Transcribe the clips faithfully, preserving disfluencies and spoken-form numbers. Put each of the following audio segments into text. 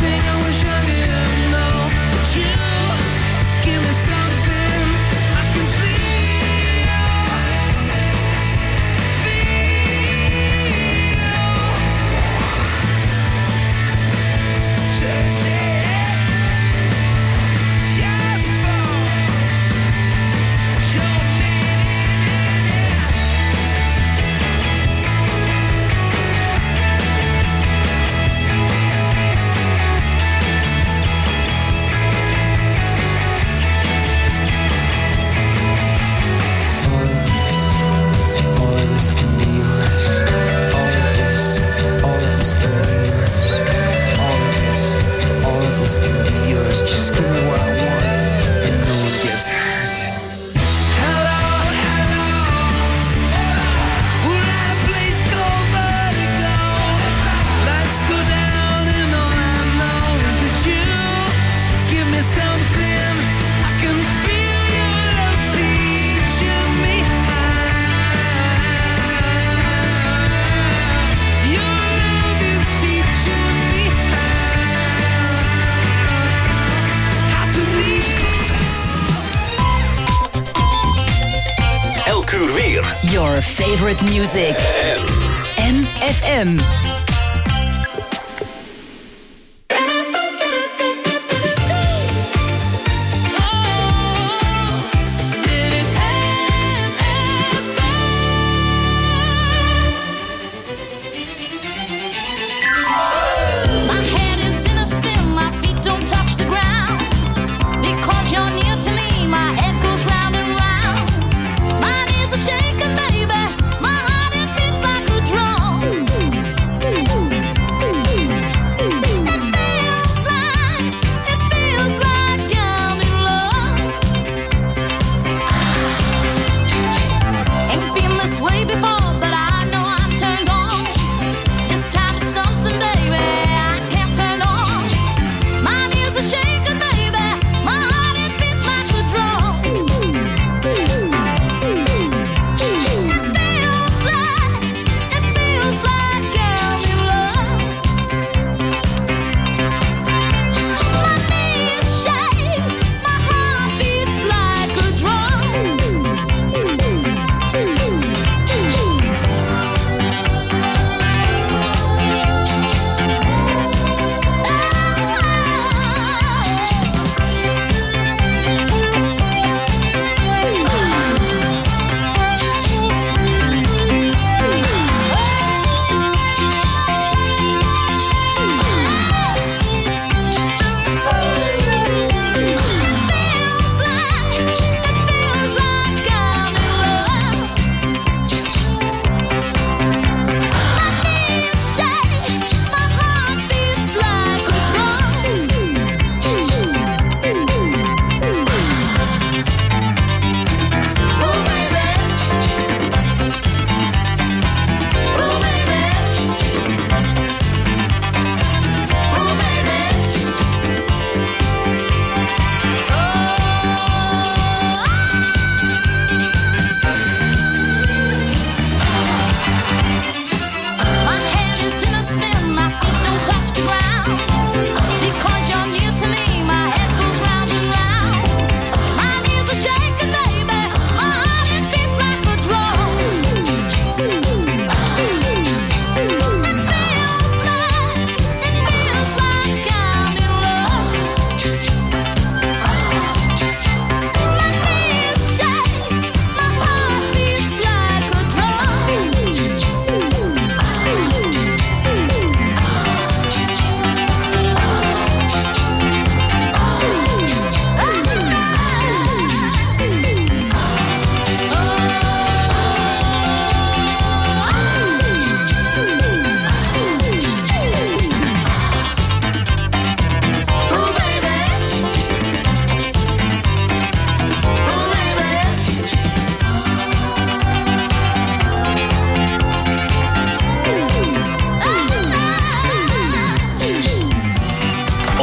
Your favorite music. M F M. Shaking, baby, my heart it beats like a drum.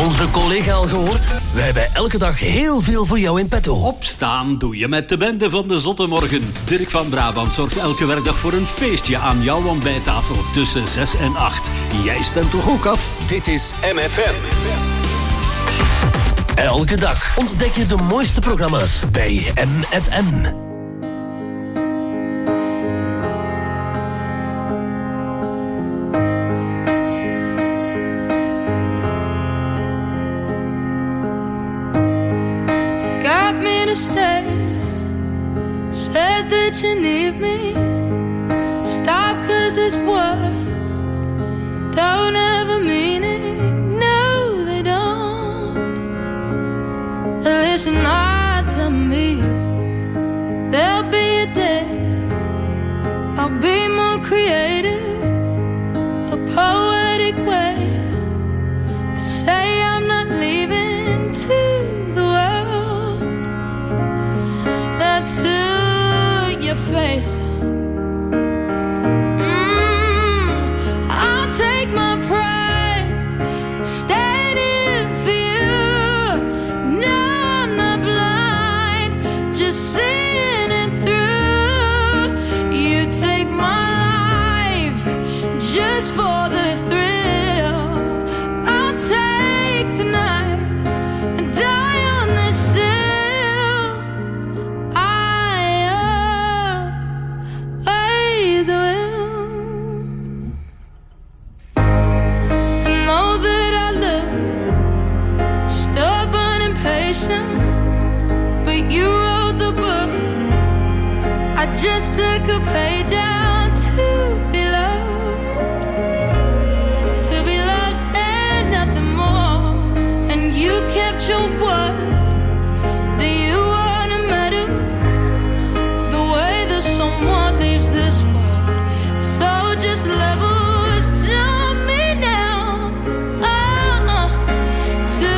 onze collega al gehoord? Wij hebben elke dag heel veel voor jou in petto. Opstaan doe je met de bende van de Zotte Morgen. Dirk van Brabant zorgt elke werkdag voor een feestje aan jouw ontbijttafel tussen zes en acht. Jij stemt toch ook af? Dit is M F M. Elke dag ontdek je de mooiste programma's bij M F M. Said that you need me. Stop, cause his words don't have a meaning. No, they don't. Listen hard to me. There'll be a day I'll be more creative, a poetic way to say I'm not leaving to the world. Not to your face. Mm, I'll take my pride, stand in for you. No, I'm not blind, just seeing it through. You take my life just for the thrill. I'll take tonight and die on this hill. But you wrote the book. I just took a page out to be loved, to be loved and nothing more. And you kept your word. Do you want a medal? The way that someone leaves this world. So just level to me now. Oh, uh, to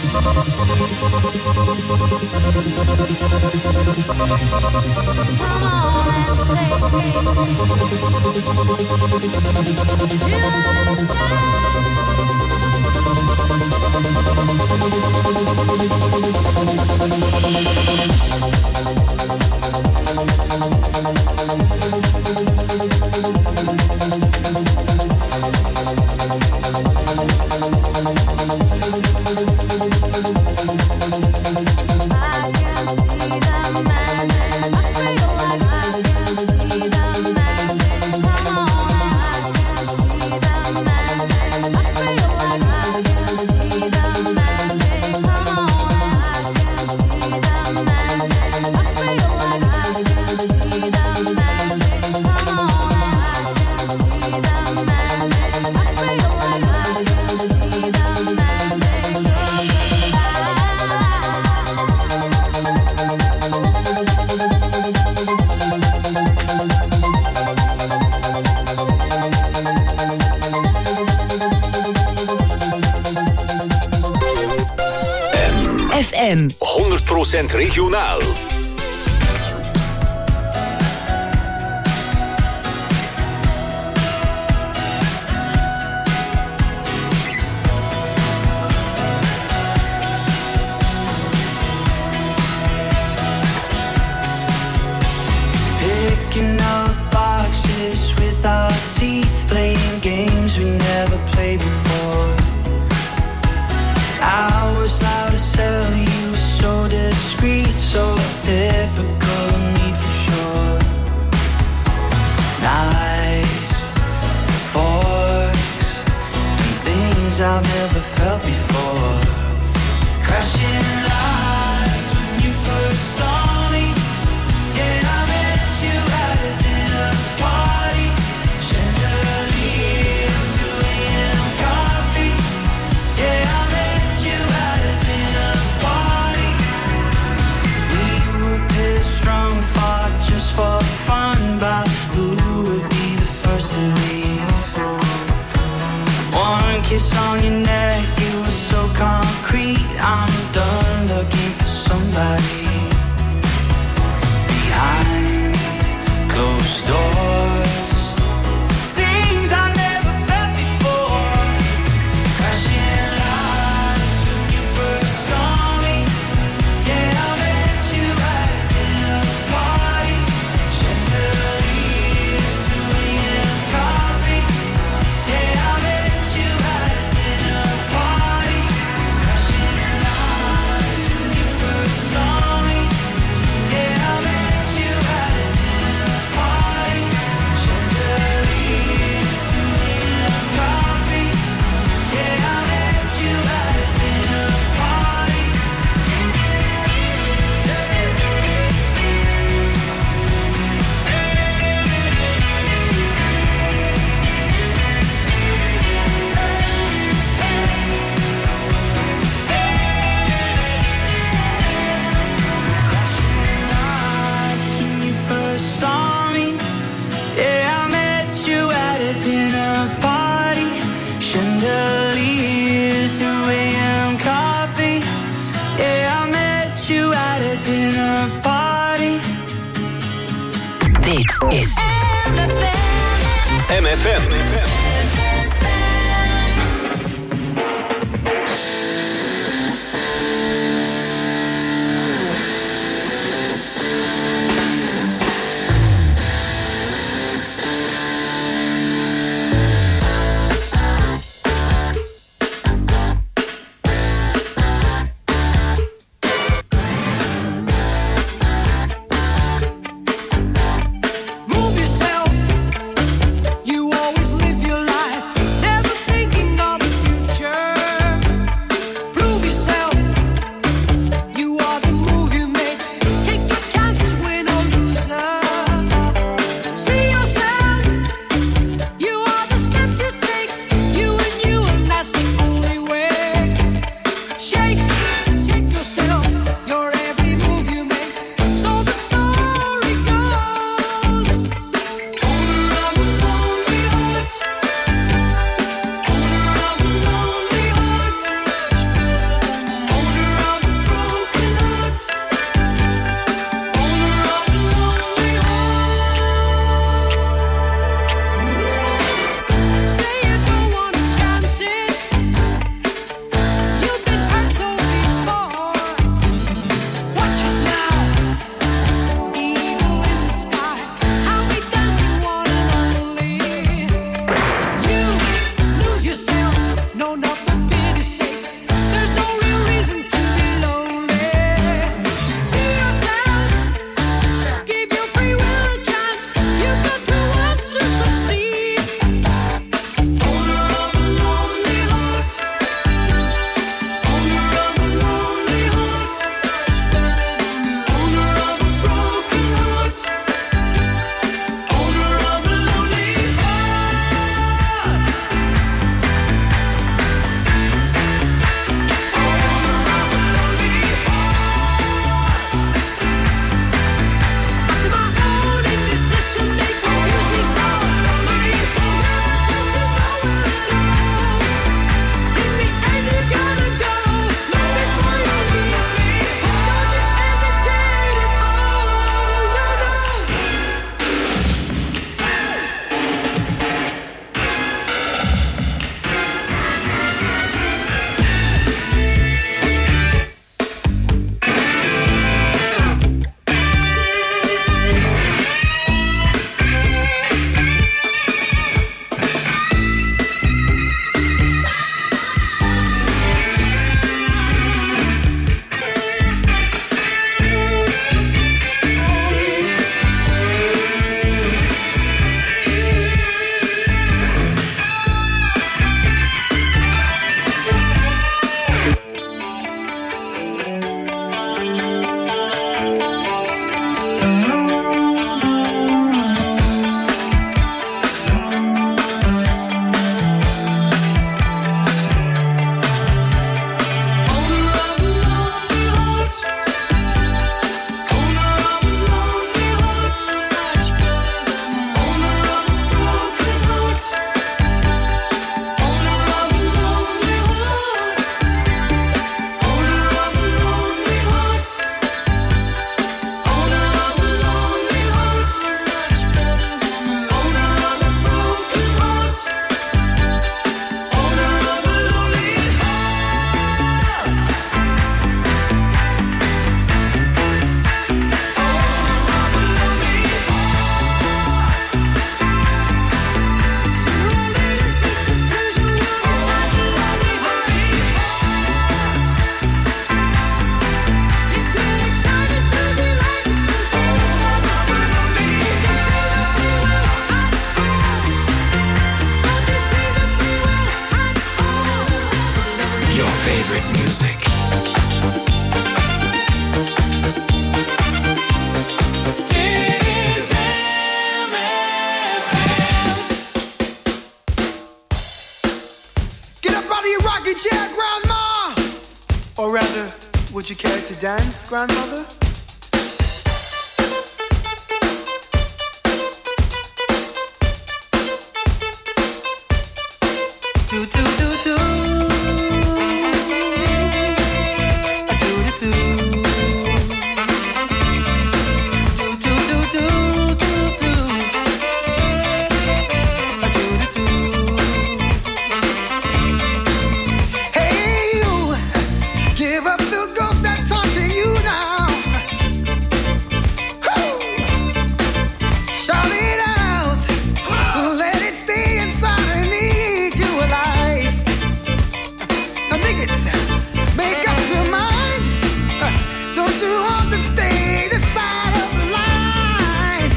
honderd procent regionaal. Picking up boxes with our teeth, playing games we never played before. I was out to sell you, so discreet, so typical of me for sure. Knives, forks, and things I've never felt before. Crashing lights when you first saw me. Yeah, I met you at a dinner party. Chandeliers, two a.m. coffee. Yeah, I met you at a dinner party. We were pissed drunk, fought just for fun about who would be the first to leave. One kiss on your neck, it was so concrete. I'm done looking for somebody behind closed doors. Things I never felt before. Crashing lights when you first saw me. Yeah, I met you at a dinner party. Chandeliers, two a.m. coffee. Yeah, I met you at a dinner party. Crashing lights when you first saw me. Yeah, I met you at a dinner party. Chandeliers, two a.m. coffee. Yeah, I met you at a dinner party. Crashing lights when you first saw me. Yeah, I met you at a dinner party. Chandeliers, two a.m. coffee. Yeah, I met you at a dinner party. Dit is M F M. Move yourself. You always live your life. dance, grandmother? Do, do, do, do. Do, do, do. Do, do, do, do, do, do. Do, do, do. Hey, you, give up the ghost that's haunting you now. Woo! Shout it out. Let it stay inside and eat you alive. Now dig it. Make up your mind. Don't you understand the side of line?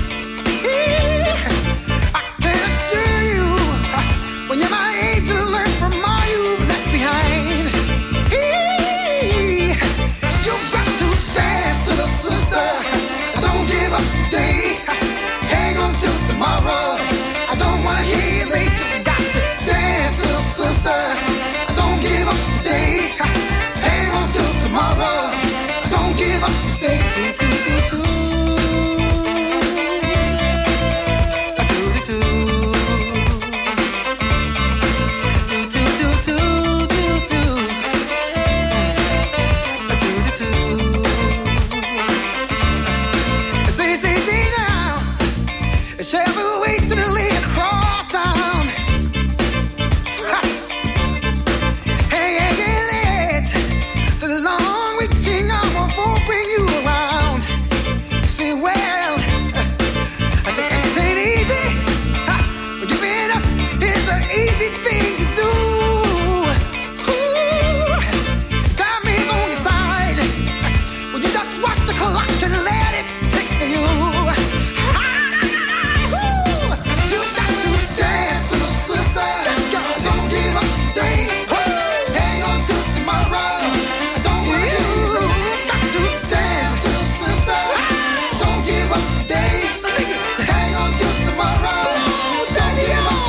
I can assure you, when you're my age, you learn from all you've left behind. You've got to dance, little sister. Don't give up today. Hang on till tomorrow. I don't wanna hear you late. Got to dance, little sister. Don't give up today. Hang on till tomorrow. Don't give up, stay. Do, do, do, do. Do, do, do. Do, do, do, do, do, do. Do, do, do. Say, say, say now. Shall we wait till the lane across town? Ha. Hey, hey, hey, let the long reaching arm won't bring you around. Say, well, I say it ain't easy, ha, but giving up is an easy thing to do. Ooh, time is on your side. Would you just watch the clock and let it take for you? You got to dance, little sister. Don't give up today. Hang on till tomorrow. Don't give up. Got to dance, little sister. Don't give up today. Hang on till tomorrow. Don't give up.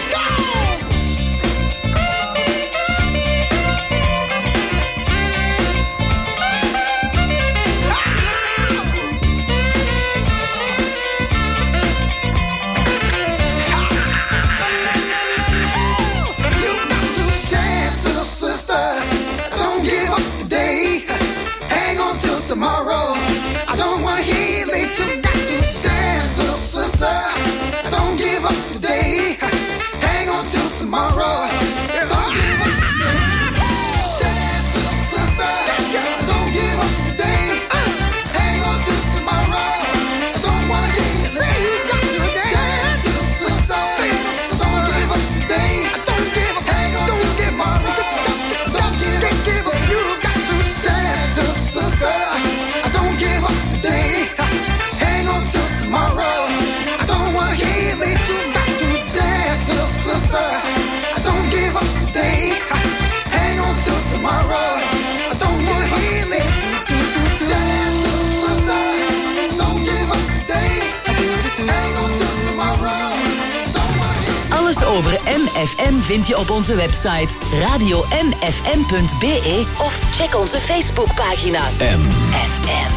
You got to dance, little sister. Don't give up today. Hang on till tomorrow. I don't wanna hear you late. You got to dance, little sister. Don't give up today. Hang on till tomorrow. Don't give up today. Dance, little sister. Don't give up today. Hang on till tomorrow. I don't wanna hear you say you got to dance, little sister. Don't give up today. Don't give up. Hang on till tomorrow. Don't give up. You got to dance, little sister. Don't give up today. Hang on till tomorrow. I don't wanna hear you late. You got to dance, little sister. Don't give up today. Hang on till tomorrow. I don't wanna hear you late. Dance, little sister. Don't give up today. Hang on till tomorrow. Don't wanna hear you. Alles over M F M vind je op onze website radio m f m punt b e of check onze Facebookpagina M. F M.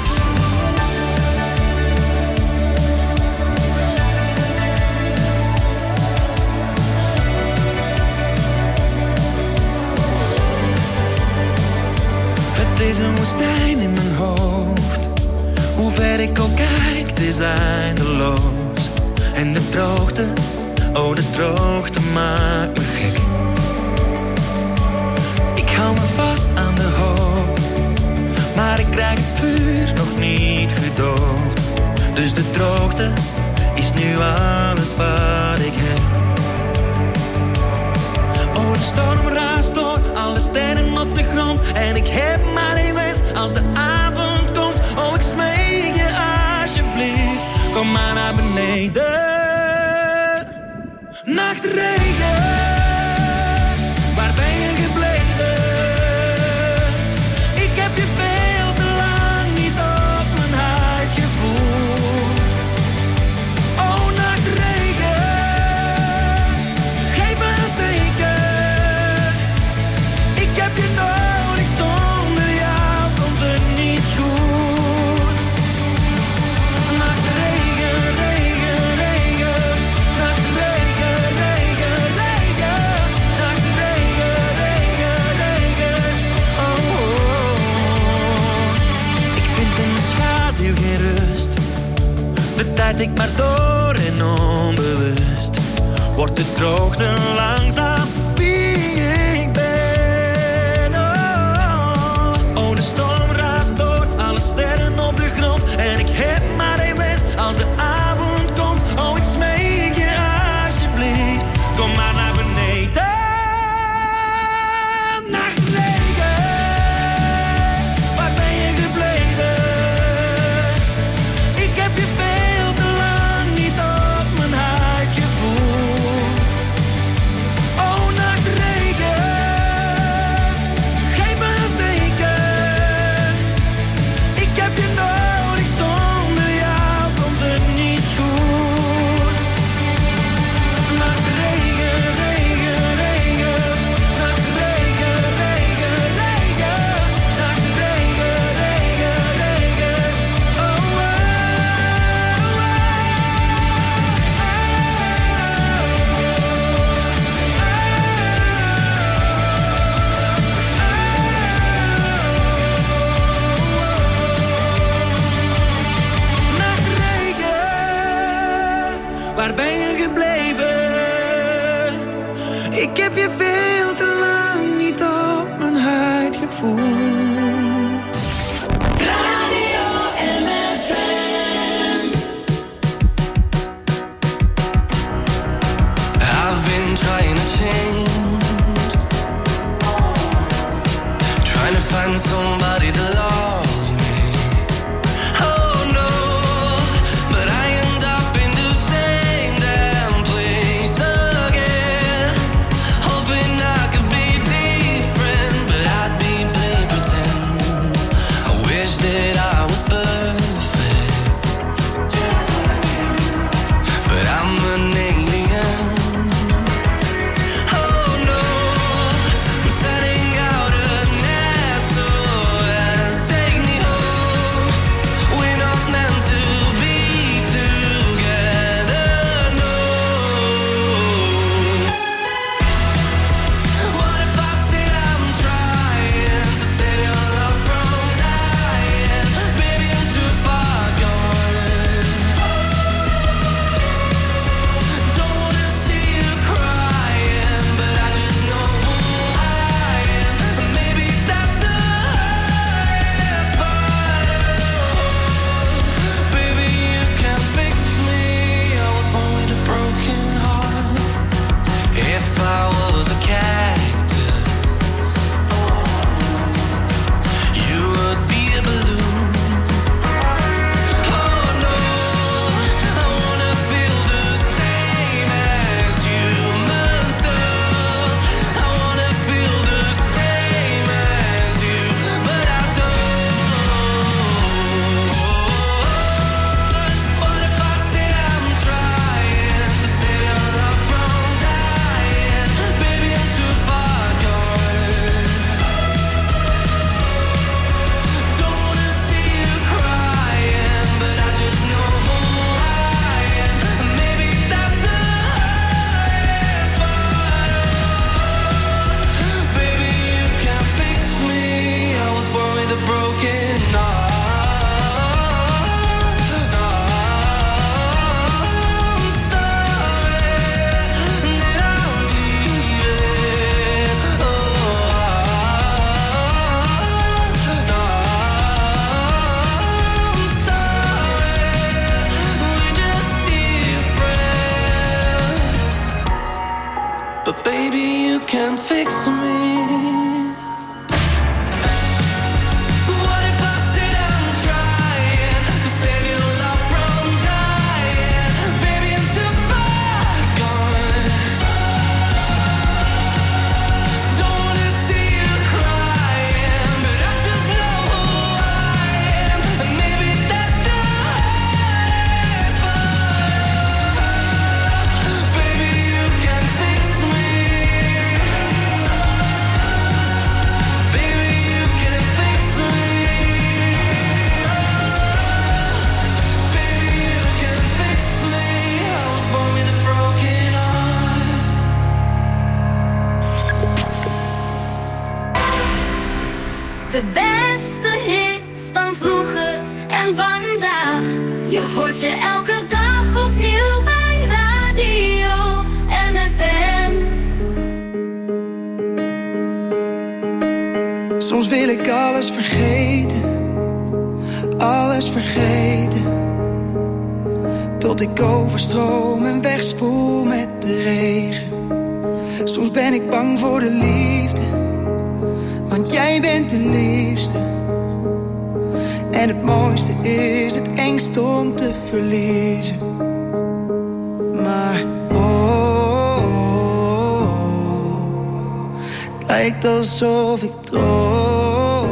Het is een woestijn in mijn hoofd. Hoe ver ik ook kijk, het is eindeloos. En de droogte, oh de droogte maakt me gek. Ik hou me vast aan de hoop, maar ik krijg het vuur nog niet gedoofd. Dus de droogte is nu alles wat ik heb. Oh, de storm raast door, alle sterren op de grond. En ik heb maar één wens als de avond komt. Oh, ik smeek je alsjeblieft, kom maar naar beneden. Nachtregen, waar ben je gebleven? Ik heb je veel te lang niet op mijn huid gevoeld. Oh, nachtregen, geef me een teken. Ik heb je nodig, zonder jou komt er niet nu geen rust. De tijd ik maar door en onbewust. Wordt de droogte langzaam wie ik ben. Oh, oh, de storm raast door, alle sterren op de grond. En ik heb maar één wens als de avond komt. Oh, ik smeek je alsjeblieft, kom maar naar beneden. Nachtregen, waar ben je gebleven? Ik heb je veel te lang niet op mijn huid gevoeld. Oh, nachtregen, geef me een teken. Ik heb je nodig, zonder jou komt het niet goed. Nachtregen, regen, regen. Nachtregen, regen, regen. Nachtregen, regen, regen. Oh, oh, Nachtregen, waar ben je gebleven? Ik heb je veel te lang niet op mijn huid gevoeld. Radio M F M. I've been trying to change, trying to find somebody to love me. Oh no, but I end up in the same damn place again. Hoping I could be different, but I'd be play pretend. I wish that I was perfect, but I'm an alien. Oh no, I'm setting out a nest, S O S, take me home. We're not meant to be together, no. What if I said I'm trying to save your love from dying? Baby, I'm too far gone. Don't wanna see you crying, but I just know who I am. Maybe that's the hardest part. Baby, you can't fix me. I was born with a broken heart. If I was a cactus, you would be a balloon. Oh no, I wanna feel the same as humans do. I wanna feel the same as you, but I don't. What if I said I'm trying to save your love from dying? Baby, I'm too far gone. Don't wanna see you crying, but I just know who I am. Maybe that's the hardest part. Baby, you can't fix me. I was born with a broken heart. I'm sorry that I'm leaving. Oh, I'm sorry, we're just different. But baby, you can't fix me. What if I said I'm trying to save your love from dying? Baby, I'm too far gone. Don't wanna see you crying, but I just know who I am. And maybe that's the hardest part. Baby, you can fix me. en vandaag. Je hoort je elke dag opnieuw bij Radio M F M. Soms wil ik alles vergeten, alles vergeten, tot ik overstroom en wegspoel met de regen. Soms ben ik bang voor de liefde, want jij bent de liefste. En het mooiste is het engst om te verliezen. Maar oh, oh, oh, het lijkt alsof ik droom.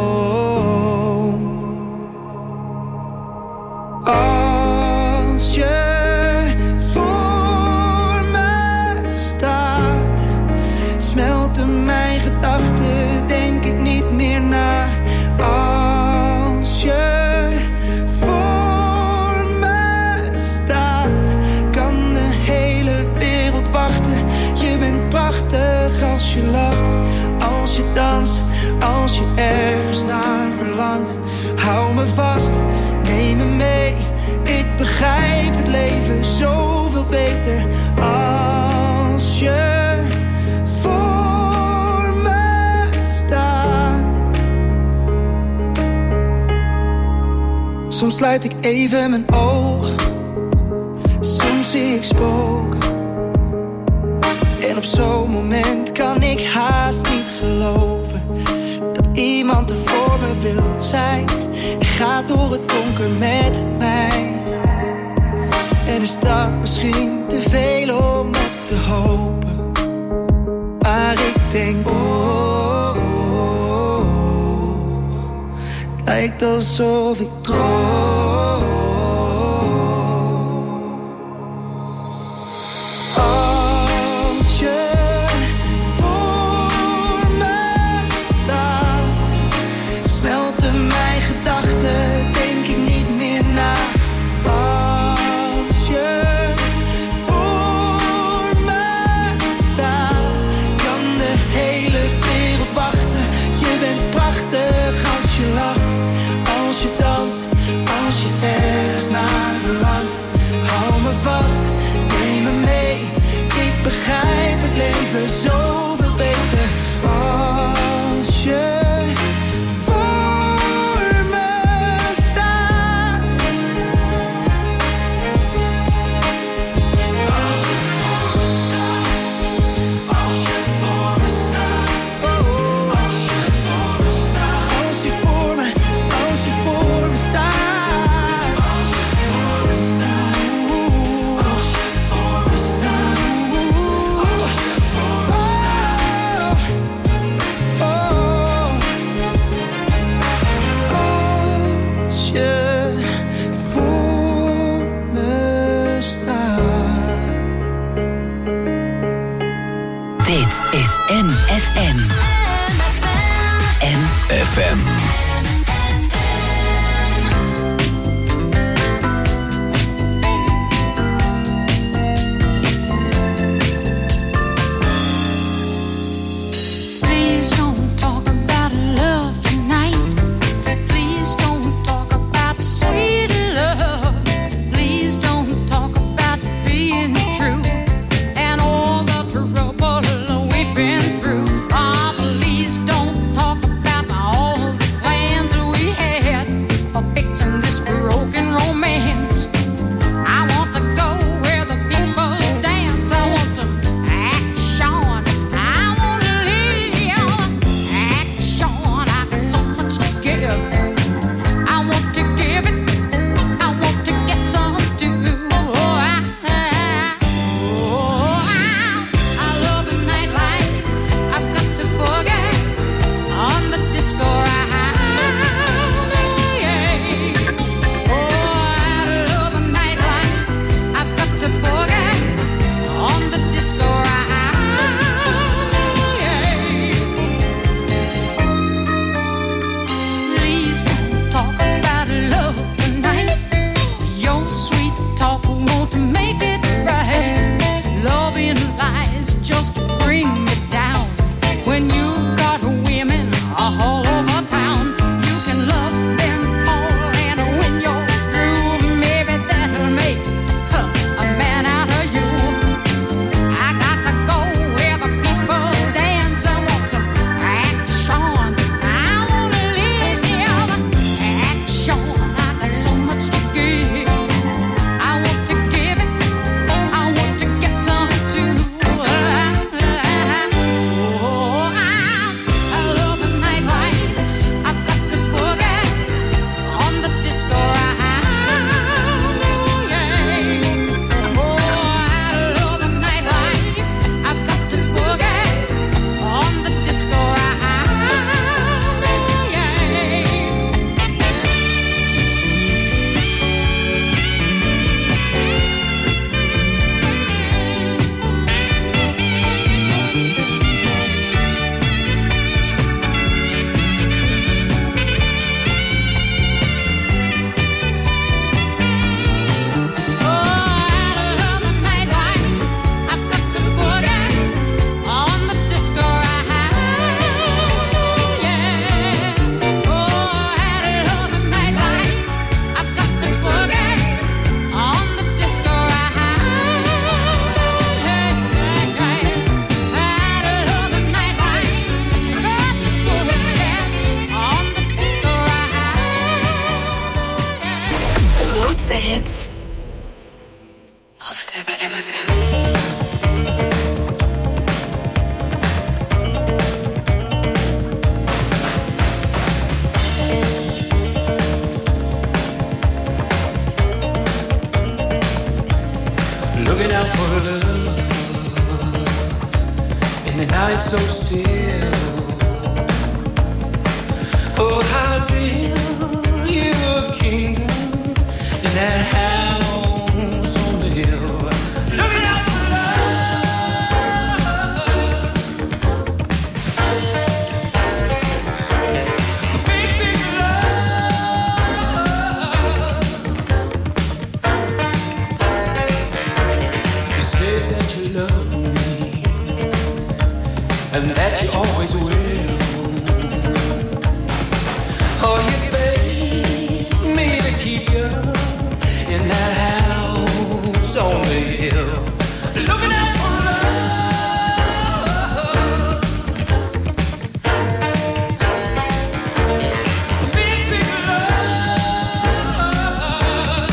Als je voor me staat, smelten mijn gedachten, denk ik niet meer na. Als je voor me staat, kan de hele wereld wachten. Je bent prachtig als je lacht, als je danst, als je ergens naar verlangt. Hou me vast, neem me mee, ik begrijp het leven zoveel beter. Als je voor me staat. Soms sluit ik even mijn ogen, soms zie ik spoken. En op zo'n moment kan ik haast niet geloven dat iemand er voor me wil zijn. En gaat door het donker met mij. En is dat misschien te veel om op te hopen. Maar ik denk oh, oh, oh, het lijkt alsof ik droom. Als je voor me staat, smelten mijn gedachten, denk ik niet meer na. Als je voor me staat, kan de hele wereld wachten. Je bent prachtig als je lacht, als je danst, als je ergens naar verlangt. Hou me vast, neem me mee, ik begrijp het leven zoveel beter. Als je voor me staat. Als je voor me staat. Als je voor me staat. Oh, als je voor me staat. Als je voor me, als je voor me staat. Als je voor me staat. Als je voor me staat. Als je voor me staat. Oh, als je voor me staat. Dit is M F M. M F M. Please don't talk about love tonight. Please don't talk about sweet love. Please don't talk about being true and all the trouble we've been through. Ah, please don't talk about all the grootste hits. Altijd weer bij M F M. Looking out for love in the night so still. Oh, I'll build you a kingdom in that house on the hill. Looking out for love, big, big love. You said that you love me and that you always will. Oh, you beg me to keep you in that house on the hill. Looking out for love, big, big love.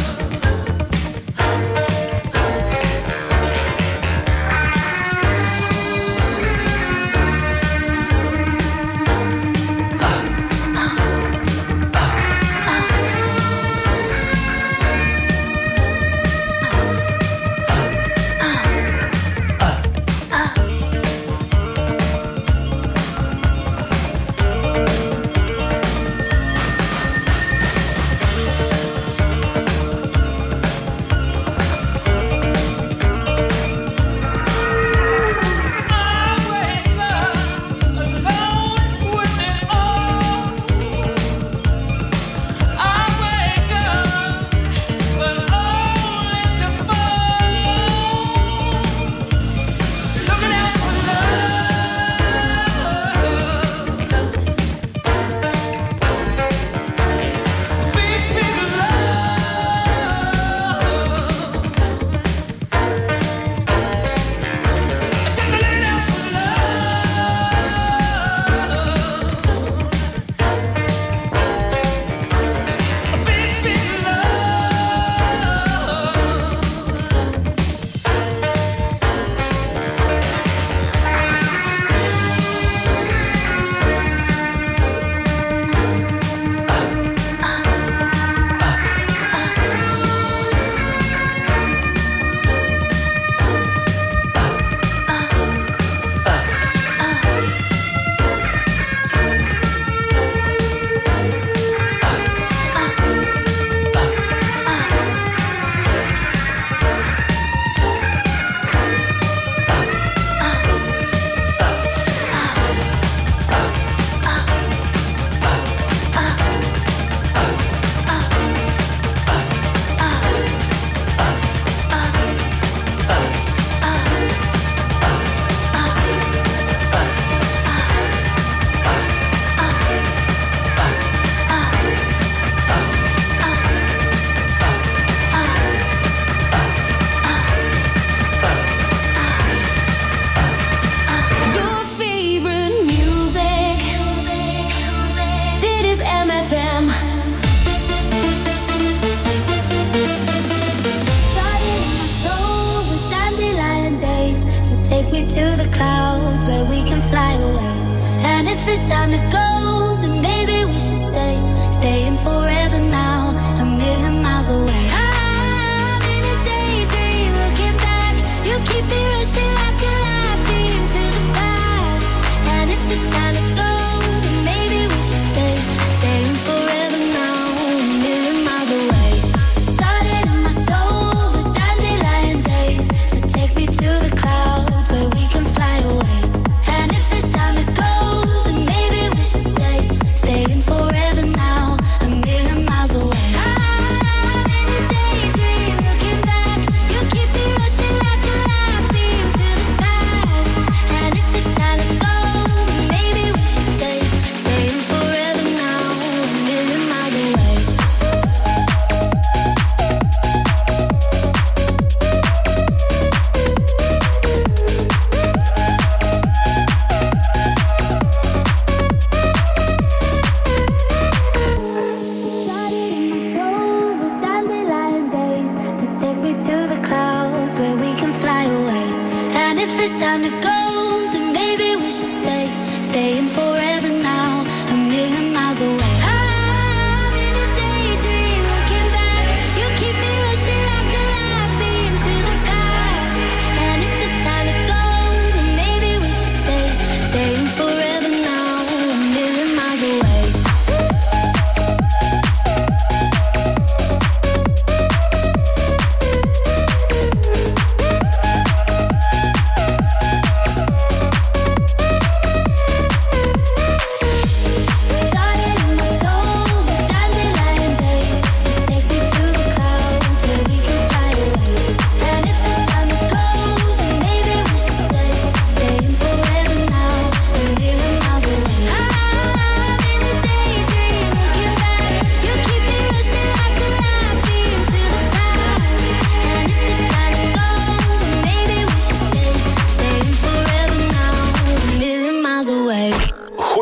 Clouds where we can fly away. And if it's time to go, then maybe we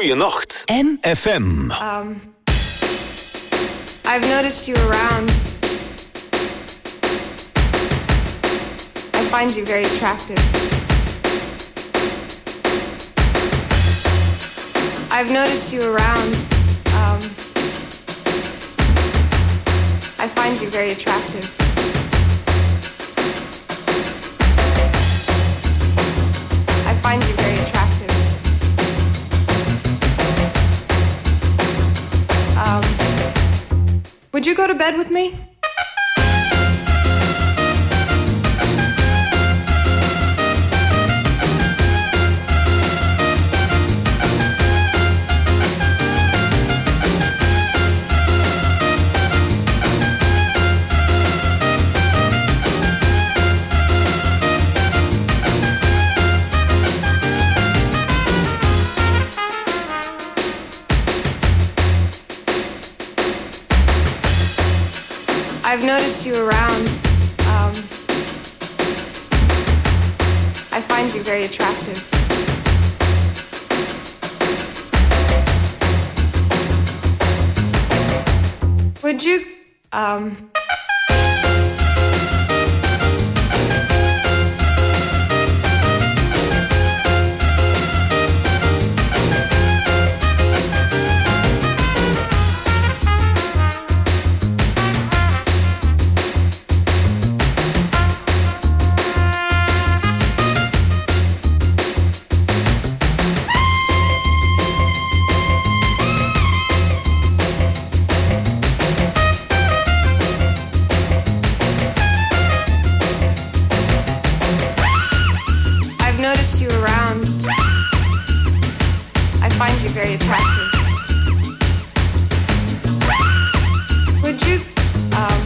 Goeienacht. M. F M. Um, I've noticed you around. I find you very attractive. I've noticed you around. Um, I find you very attractive. I find you very attractive. Um, would you go to bed with me? I've noticed you around. Um, I find you very attractive. Would you, um... very attractive. Would you, um...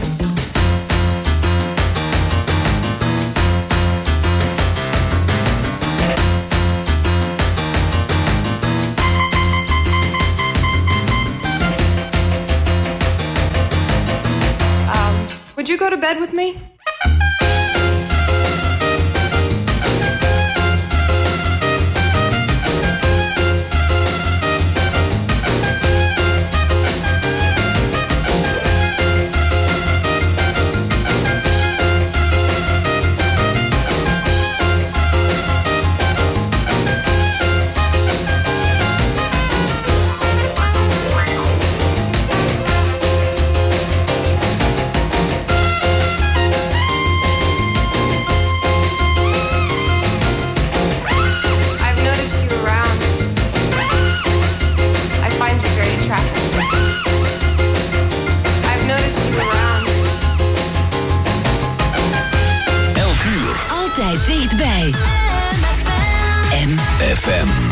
um, would you go to bed with me? Dichtbij. M. F M.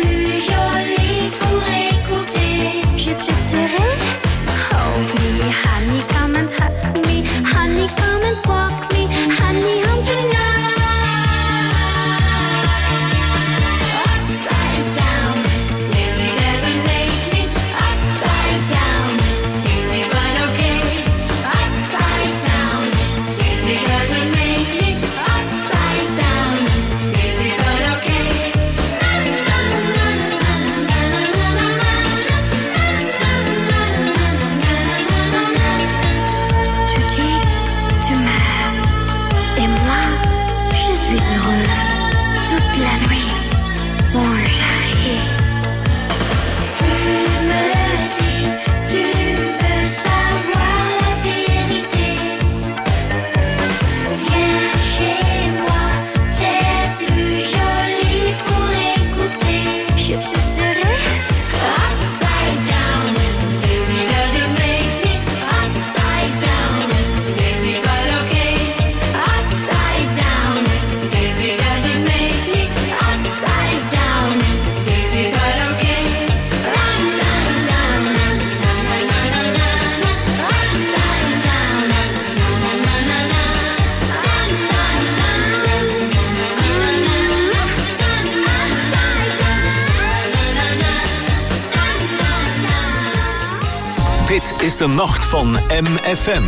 Je te dirai, hold me high. moi, je suis heureux toute la nuit, mon chéri. Tu me dis, tu veux savoir la vérité. Viens chez moi, c'est plus joli pour écouter. Je te dirai upside down, Daisy does it make me upside down, Daisy but okay. Upside down, Daisy does it make me upside down, Daisy but okay. Upside down, na na na na na na. Upside down, na na na na na na. Upside down, na na na na na. Upside down. Dit is de nacht van M F M.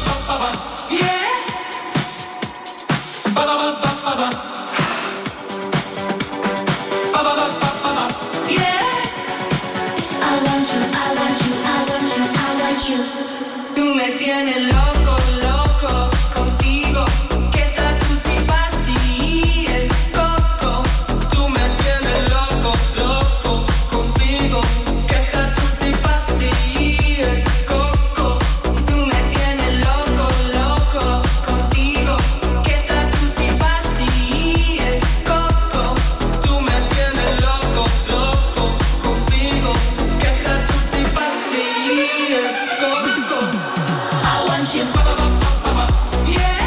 Tú me tienes loco, loco contigo. Que tatu si pastillas, coco. Tú me tienes loco, loco contigo. Que tatu si pastillas, coco. Tú me tienes loco, loco contigo. Que tatu si pastillas, coco. Tú me tienes loco, loco contigo. Que tatu si pastillas, coco. I want you. Yeah.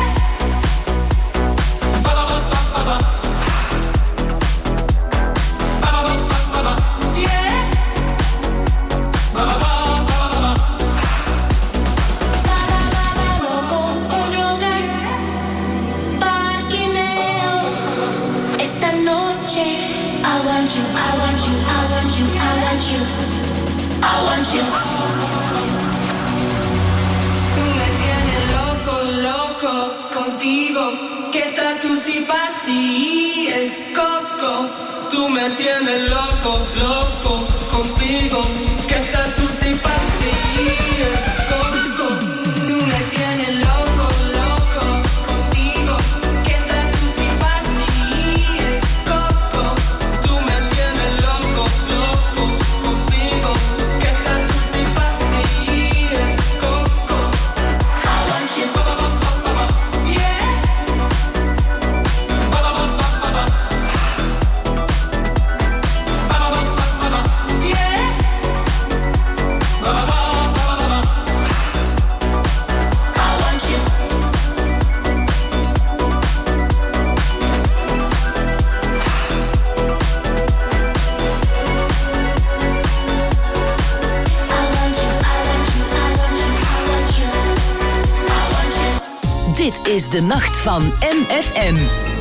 Loco con drogas, parquineo. Esta noche, I want you, I want you, I want you, I want you, I want you. Tú me tienes loco, loco contigo. Que tatu si pastillas, coco. Tú me tienes loco, loco contigo. Que tatu si pastillas, coco. Tú me tienes loco, loco contigo. Que tatu si pastillas, coco. Tú me tienes loco, loco contigo. Que tatu si pastillas, coco. I want you. Yeah. Dit is de nacht van M F M.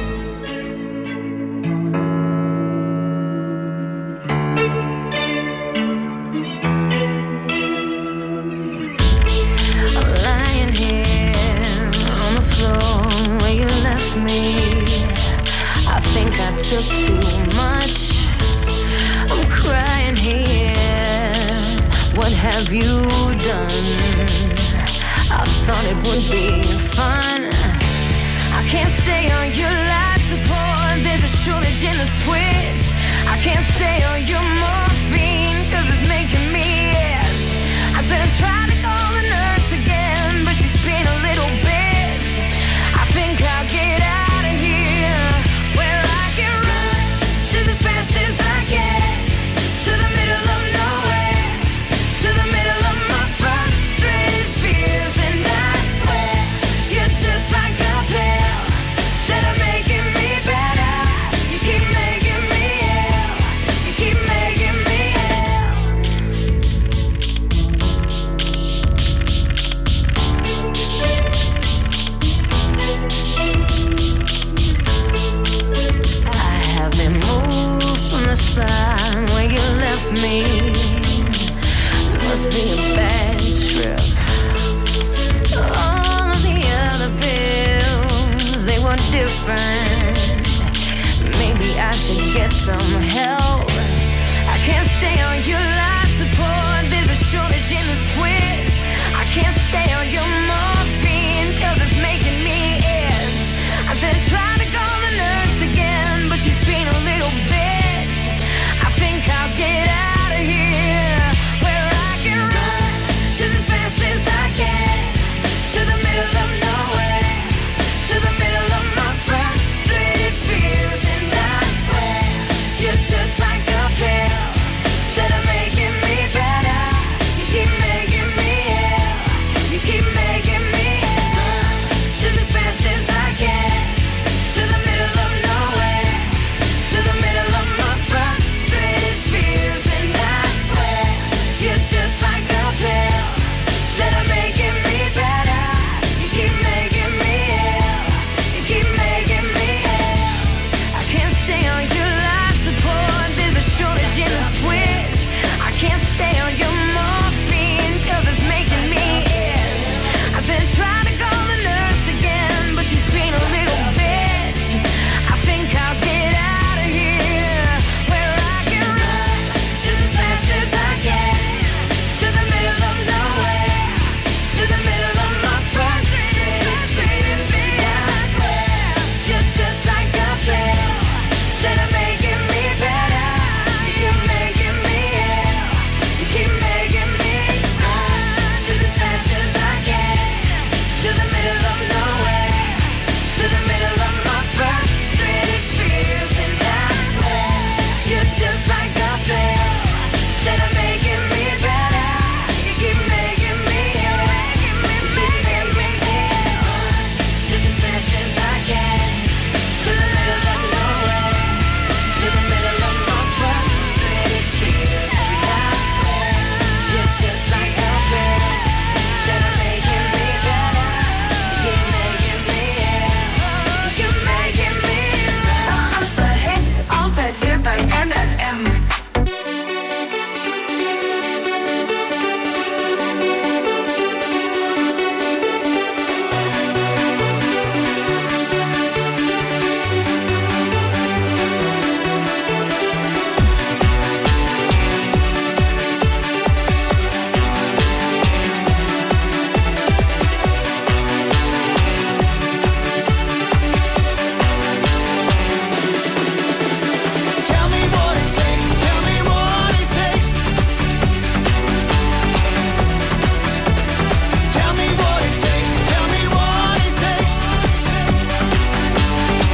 I'm lying here on the floor where you left me. I think I took too much. I'm crying here. What have you done? I thought it would be fun. I can't stay on your life support. There's a shortage in the switch. I can't stay on your morphine, cause it's making me itch. I said I tried to call the nurse again, but she's being a little bitch. I think I'll get out of here where I can run just as fast as I can to the middle of nowhere, to the middle of my frustrated fears. And I swear you're just like a pill. Instead of making me better, you keep making me ill. You keep making me ill. I haven't moved from the spot where you left me. This must be a bad trip. All of the other pills, they were different. Maybe I should get some help. I can't stay on your life support.